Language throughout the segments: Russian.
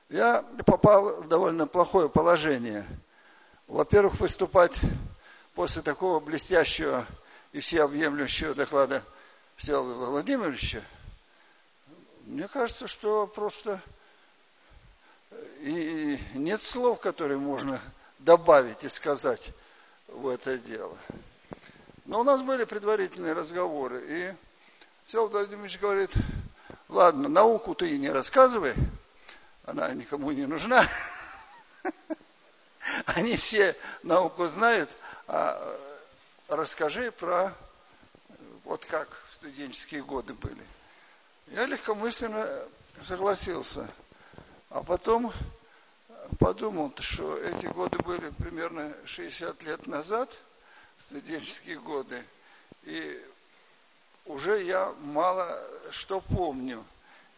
Я попал в довольно плохое положение. Во-первых, выступать после такого блестящего и всеобъемлющего доклада Всеволода Владимировича, мне кажется, что просто и нет слов, которые можно добавить и сказать в это дело. Но у нас были предварительные разговоры, и Всеволод Владимирович говорит: ладно, науку ты не рассказывай, она никому не нужна. Они все науку знают, а расскажи про вот как в студенческие годы были. Я легкомысленно согласился, а потом подумал, что эти годы были примерно 60 лет назад, студенческие годы, и уже я мало что помню.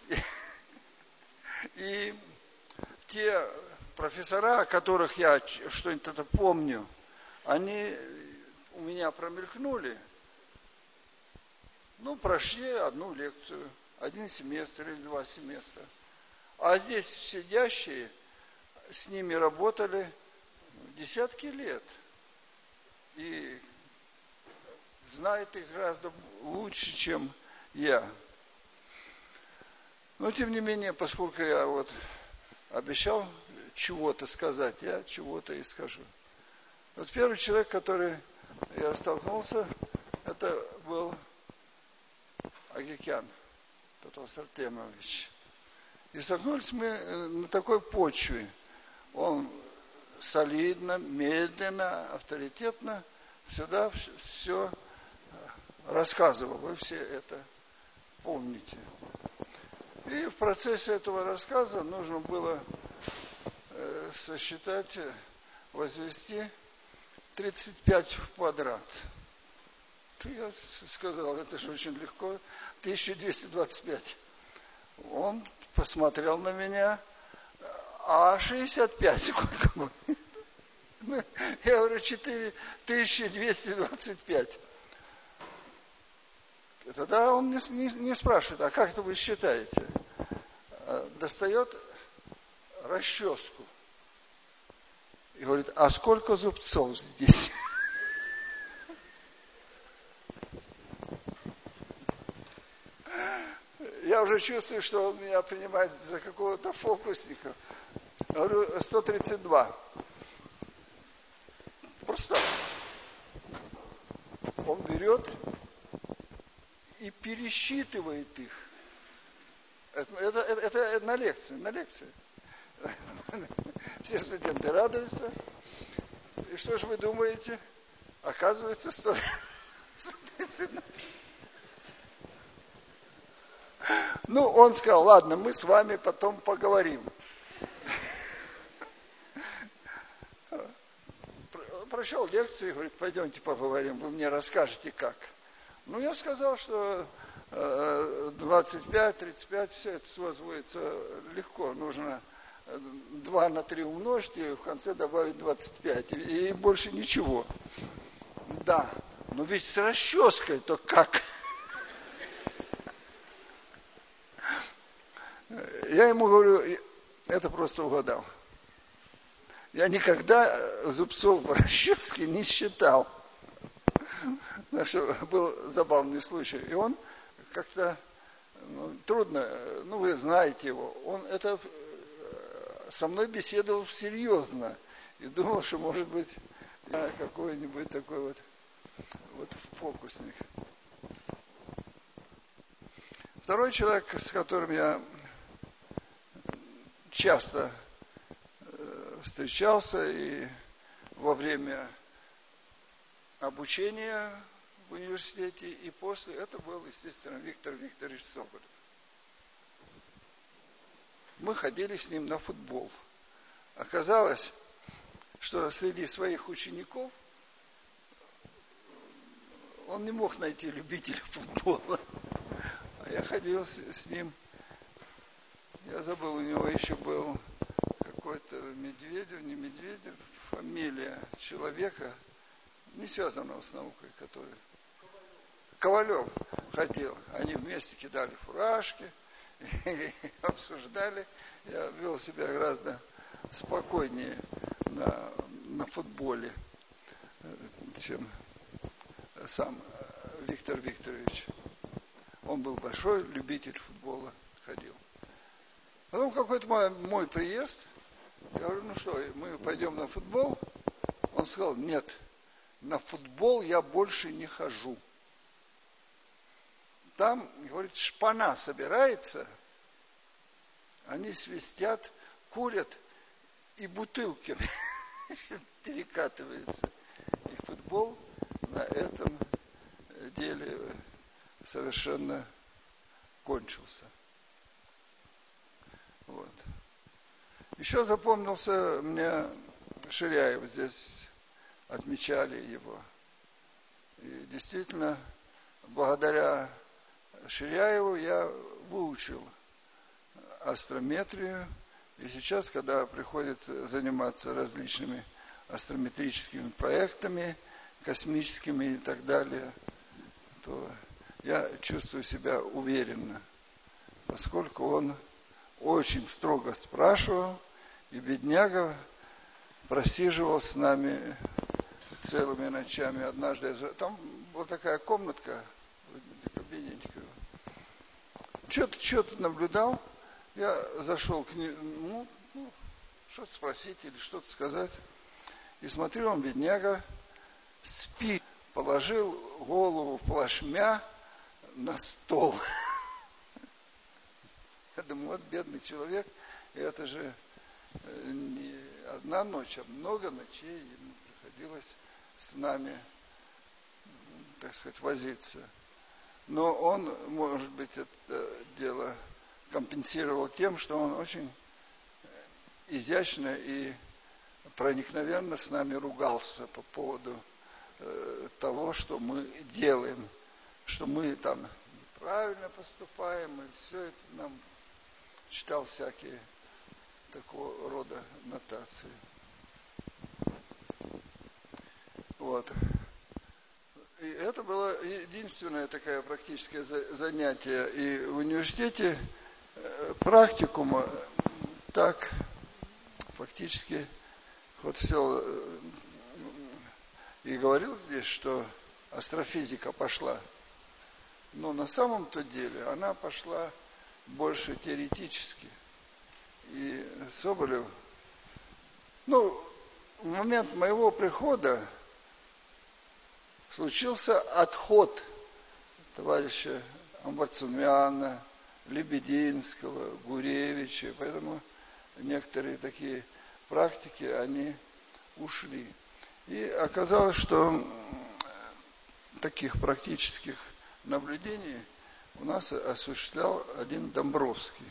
И те профессора, о которых я что-нибудь это помню, они у меня промелькнули, прошли одну лекцию, 1 семестр или 2 семестра. А здесь сидящие, с ними работали десятки лет. И знают их гораздо лучше, чем я. Но, тем не менее, поскольку я обещал чего-то сказать, я чего-то и скажу. Вот первый человек, который я столкнулся, это был Агикян Татос Артемович. И столкнулись мы на такой почве. Он солидно, медленно, авторитетно всегда все рассказывал. Вы все это помните. И в процессе этого рассказа нужно было сосчитать, возвести 35 в квадрат. Я сказал, это же очень легко, 1225. Он посмотрел на меня, а 65 сколько будет? Я говорю, 4225. Тогда он не спрашивает, а как это вы считаете? Достает расческу и говорит, а сколько зубцов здесь? Я уже чувствую, что он меня принимает за какого-то фокусника. Я говорю, 132. Просто он берет и пересчитывает их. Это на лекции. Все студенты радуются. И что же вы думаете? Оказывается, 132. Он сказал, ладно, мы с вами потом поговорим. Прочел лекцию и говорит, пойдемте поговорим, вы мне расскажете как. Я сказал, что 25, 35, все это возводится легко. Нужно 2 на 3 умножить и в конце добавить 25. И больше ничего. Да, но ведь с расческой-то как? Я ему говорю, это просто угадал. Я никогда зубцов в расческе не считал. Так что был забавный случай. И он как-то трудно, вы знаете его, он это со мной беседовал серьезно. И думал, что может быть я какой-нибудь такой вот фокусник. Второй человек, с которым я часто встречался и во время обучения в университете и после, это был, естественно, Виктор Викторович Соболев. Мы ходили с ним на футбол. Оказалось, что среди своих учеников он не мог найти любителя футбола. А я ходил с ним, я забыл, у него еще был какой-то Медведев, не Медведев, фамилия человека, не связанного с наукой, который... Ковалев ходил. Они вместе кидали фуражки, и обсуждали. Я вел себя гораздо спокойнее на футболе, чем сам Виктор Викторович. Он был большой любитель футбола, ходил. Потом какой-то мой приезд, я говорю, ну что, мы пойдем на футбол? Он сказал, нет, на футбол я больше не хожу. Там, говорит, шпана собирается, они свистят, курят и бутылками перекатываются. И футбол на этом деле совершенно кончился. Вот. Еще запомнился мне Ширяев, здесь отмечали его. И действительно, благодаря Ширяеву я выучил астрометрию. И сейчас, когда приходится заниматься различными астрометрическими проектами, космическими и так далее, то я чувствую себя уверенно, поскольку он очень строго спрашивал, и бедняга просиживал с нами целыми ночами. Однажды, там была такая комнатка, кабинетика, что-то наблюдал, я зашел к нему, что-то спросить или что-то сказать, и смотрю, он, бедняга, спит, положил голову плашмя на стол. Я думаю, вот бедный человек, и это же не одна ночь, а много ночей ему приходилось с нами, так сказать, возиться. Но он, может быть, это дело компенсировал тем, что он очень изящно и проникновенно с нами ругался по поводу того, что мы делаем, что мы там неправильно поступаем, и все это нам читал всякие такого рода нотации. Вот. И это было единственное такое практическое занятие. И в университете практикума так фактически вот все и говорил здесь, что астрофизика пошла. Но на самом-то деле она пошла больше теоретически. И Соболев, в момент моего прихода случился отход товарища Амбарцумяна, Лебединского, Гуревича, поэтому некоторые такие практики, они ушли. И оказалось, что таких практических наблюдений у нас осуществлял один Домбровский.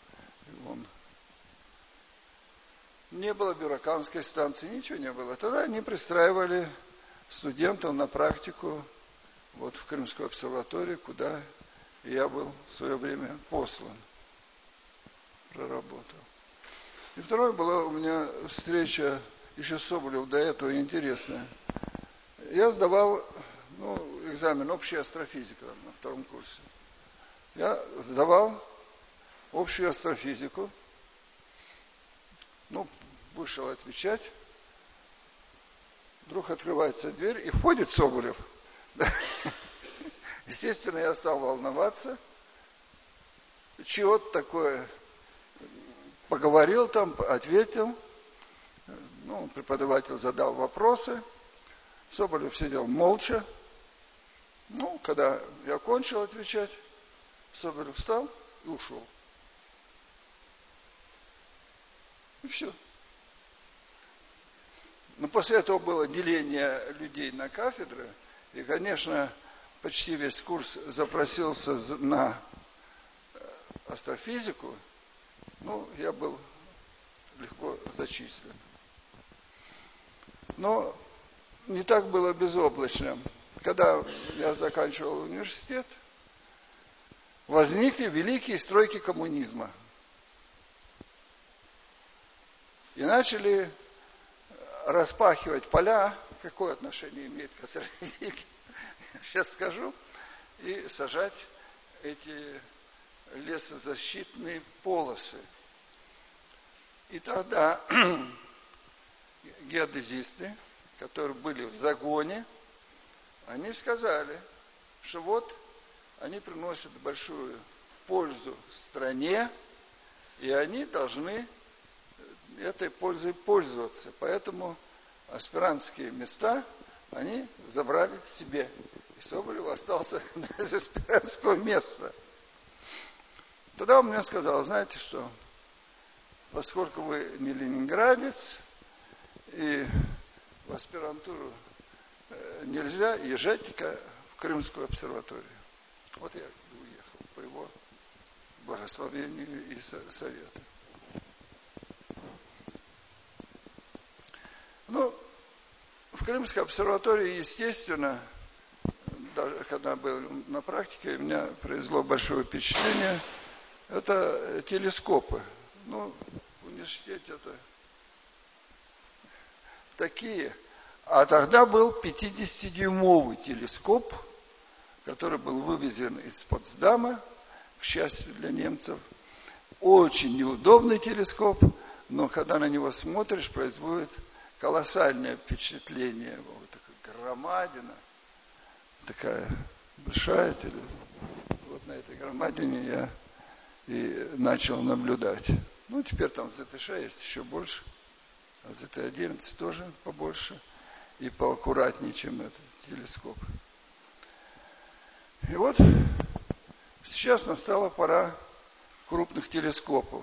Не было бюроканской станции, ничего не было. Тогда они пристраивали студентов на практику вот в Крымскую обсерваторию, куда я был в свое время послан, проработал. И второе была у меня встреча, еще Соболев до этого интересная. Я сдавал экзамен общая астрофизика на втором курсе. Я сдавал общую астрофизику, вышел отвечать, вдруг открывается дверь, и входит Соболев. Естественно, я стал волноваться, чего-то такое поговорил там, ответил, преподаватель задал вопросы, Соболев сидел молча. Когда я кончил отвечать, Соболев встал и ушел. И все. Но после этого было деление людей на кафедры, и, конечно, почти весь курс запросился на астрофизику, я был легко зачислен. Но не так было безоблачно. Когда я заканчивал университет, возникли великие стройки коммунизма. И начали распахивать поля. Какое отношение имеет к астрофизике? Сейчас скажу. И сажать эти лесозащитные полосы. И тогда геодезисты, которые были в загоне, они сказали, что вот они приносят большую пользу стране, и они должны этой пользой пользоваться. Поэтому аспирантские места они забрали себе. И Соболев остался без аспирантского места. Тогда он мне сказал, знаете что, поскольку вы не ленинградец, и в аспирантуру нельзя, езжайте-ка в Крымскую обсерваторию. Вот я уехал по его благословению и совету. Ну, в Крымской обсерватории, естественно, даже когда был на практике, у меня произвело большое впечатление, это телескопы. Ну, в университете это такие. А тогда был 50-дюймовый телескоп, который был вывезен из Потсдама, к счастью для немцев. Очень неудобный телескоп, но когда на него смотришь, производит колоссальное впечатление. Вот такая громадина, такая большая. Вот на этой громадине я и начал наблюдать. Ну, теперь там ZT6 есть еще больше, а ZT11 тоже побольше и поаккуратнее, чем этот телескоп. И вот сейчас настала пора крупных телескопов.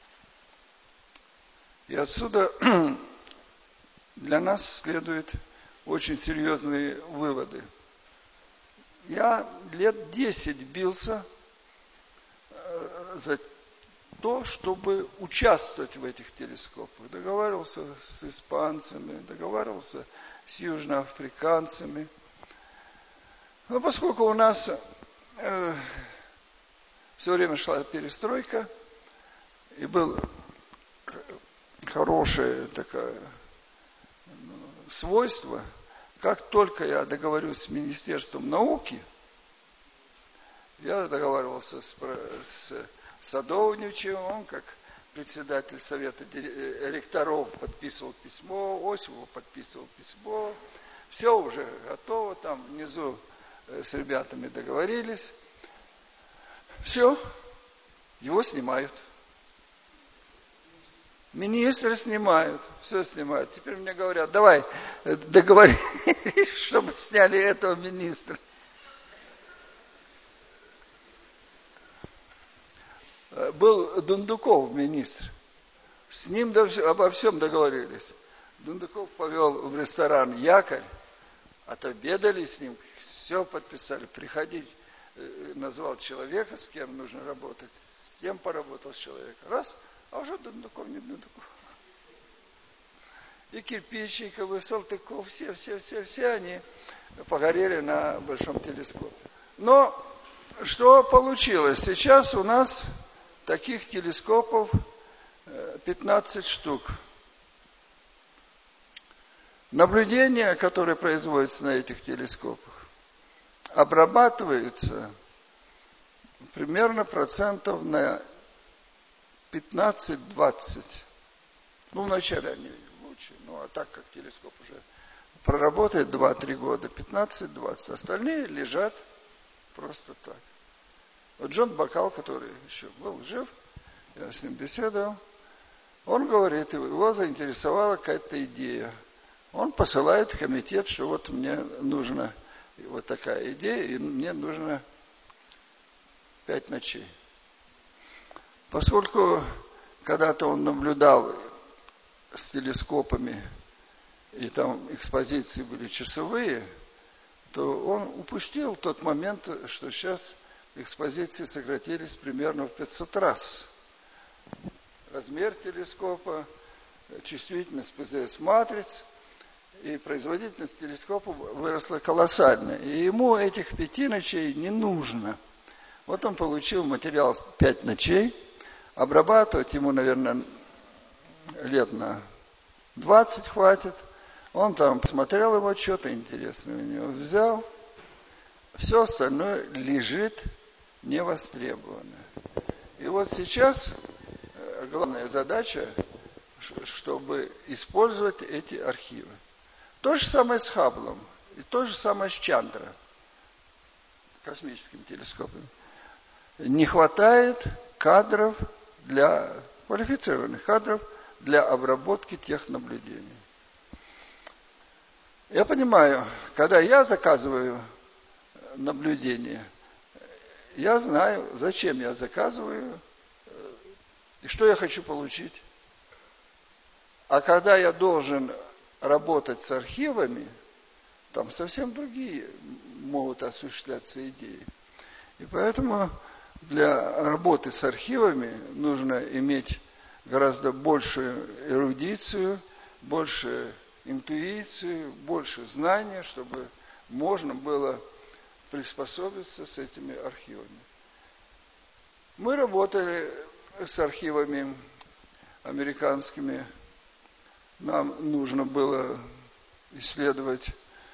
И отсюда для нас следуют очень серьезные выводы. Я лет 10 бился за то, чтобы участвовать в этих телескопах. Договаривался с испанцами, договаривался с южноафриканцами. Но поскольку у нас все время шла перестройка, и было хорошее такое свойство, как только я договорюсь с Министерством науки, я договаривался с Садовничем, он как председатель совета ректоров подписывал письмо, Осипов подписывал письмо, все уже готово, там внизу с ребятами договорились, все, его снимают. Министры снимают, все снимают. Теперь мне говорят, давай договорились, чтобы сняли этого министра. Был Дундуков министр. С ним обо всем договорились. Дундуков повел в ресторан «Якорь», отобедали с ним, все подписали. Приходить, назвал человека, с кем нужно работать, с кем поработал с человеком. Раз, а уже Дундуков, не Дундуков. И Кирпичников, и Салтыков, все они погорели на большом телескопе. Но что получилось? Сейчас у нас таких телескопов 15 штук. Наблюдения, которые производятся на этих телескопах, обрабатываются примерно процентов на 15-20. Ну, вначале они лучше, ну, а так как телескоп уже проработает 2-3 года, 15-20. Остальные лежат просто так. Вот Джон Бакал, который еще был жив, я с ним беседовал, он говорит, его заинтересовала какая-то идея. Он посылает в комитет, что вот мне нужна вот такая идея, и мне нужно 5 ночей. Поскольку когда-то он наблюдал с телескопами, и там экспозиции были часовые, то он упустил тот момент, что сейчас экспозиции сократились примерно в 500 раз. Размер телескопа, чувствительность ПЗС-матриц и производительность телескопа выросла колоссально. И ему этих 5 ночей не нужно. Вот он получил материал 5 ночей, обрабатывать ему, наверное, лет на 20 хватит. Он там посмотрел его, что-то интересное у него взял. Все остальное лежит не востребованы. И вот сейчас главная задача, чтобы использовать эти архивы. То же самое с Хабблом, и то же самое с Чандра, космическим телескопом. Не хватает кадров квалифицированных кадров для обработки тех наблюдений. Я понимаю, когда я заказываю наблюдение, я знаю, зачем я заказываю и что я хочу получить. А когда я должен работать с архивами, там совсем другие могут осуществляться идеи. И поэтому для работы с архивами нужно иметь гораздо большую эрудицию, больше интуицию, больше знания, чтобы можно было приспособиться с этими архивами. Мы работали с архивами американскими. Нам нужно было исследовать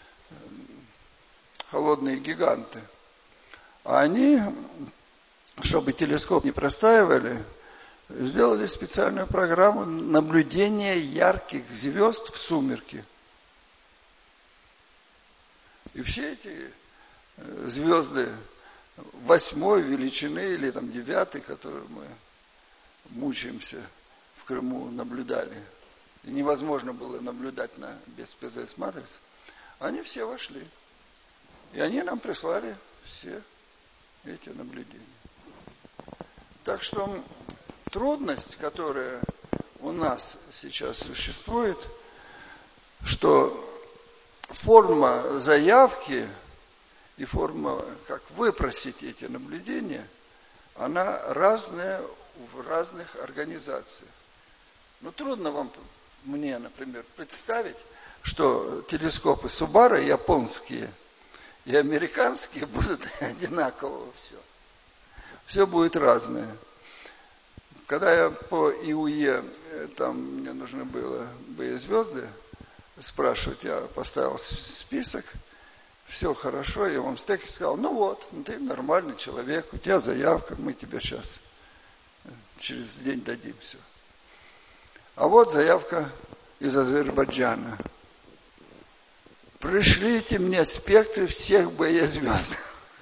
холодные гиганты. А они, чтобы телескоп не простаивали, сделали специальную программу наблюдения ярких звезд в сумерки. И все эти звезды 8 величины или 9, которые мы мучаемся в Крыму, наблюдали. И невозможно было наблюдать без ПЗС-матриц. Они все вошли. И они нам прислали все эти наблюдения. Так что трудность, которая у нас сейчас существует, что форма заявки и форма, как выпросить эти наблюдения, она разная в разных организациях. Но трудно мне, например, представить, что телескопы Субара японские и американские будут одинаково все. Все будет разное. Когда я по ИУЕ, там мне нужно было звезды спрашивать, я поставил список, все хорошо, я вам стек сказал, ты нормальный человек, у тебя заявка, мы тебе сейчас через день дадим все. А вот заявка из Азербайджана. Пришлите мне спектры всех боезвезд.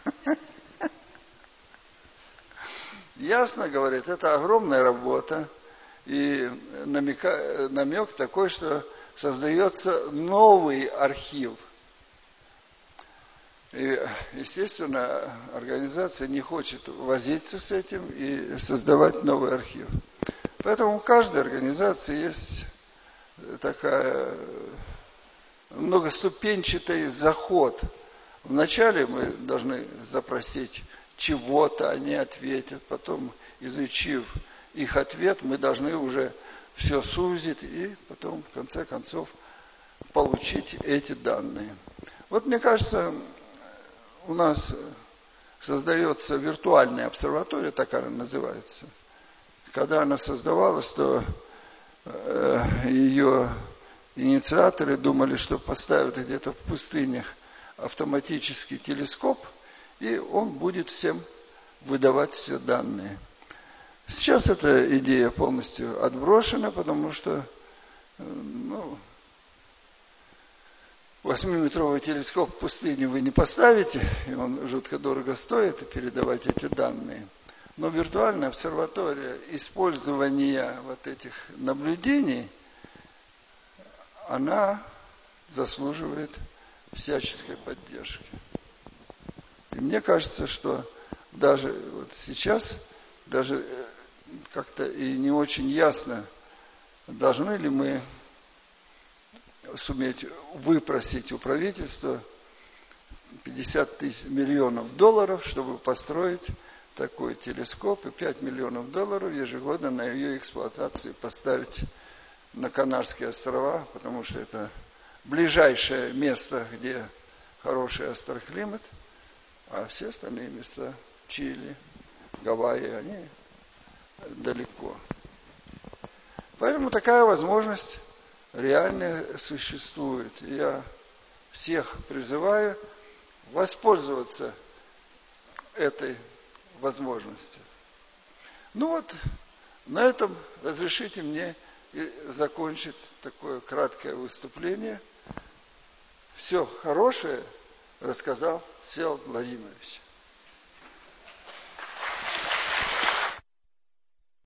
Ясно, говорит, это огромная работа. И намек такой, что создается новый архив. И, естественно, организация не хочет возиться с этим и создавать новый архив. Поэтому у каждой организации есть такая многоступенчатый заход. Вначале мы должны запросить чего-то, они ответят. Потом, изучив их ответ, мы должны уже все сузить и потом, в конце концов, получить эти данные. Вот, мне кажется, у нас создается виртуальная обсерватория, так она называется. Когда она создавалась, то ее инициаторы думали, что поставят где-то в пустынях автоматический телескоп, и он будет всем выдавать все данные. Сейчас эта идея полностью отброшена, потому что 8-метровый телескоп в пустыне вы не поставите, и он жутко дорого стоит, и передавать эти данные. Но виртуальная обсерватория, использование вот этих наблюдений, она заслуживает всяческой поддержки. И мне кажется, что даже вот сейчас, даже как-то и не очень ясно, должны ли мы суметь выпросить у правительства 50 миллионов долларов, чтобы построить такой телескоп, и 5 миллионов долларов ежегодно на ее эксплуатацию поставить на Канарские острова, потому что это ближайшее место, где хороший астроклимат, а все остальные места, Чили, Гавайи, они далеко. Поэтому такая возможность реально существует. И я всех призываю воспользоваться этой возможности. Ну вот, на этом разрешите мне закончить такое краткое выступление. Все хорошее рассказал Всеволод Владимирович.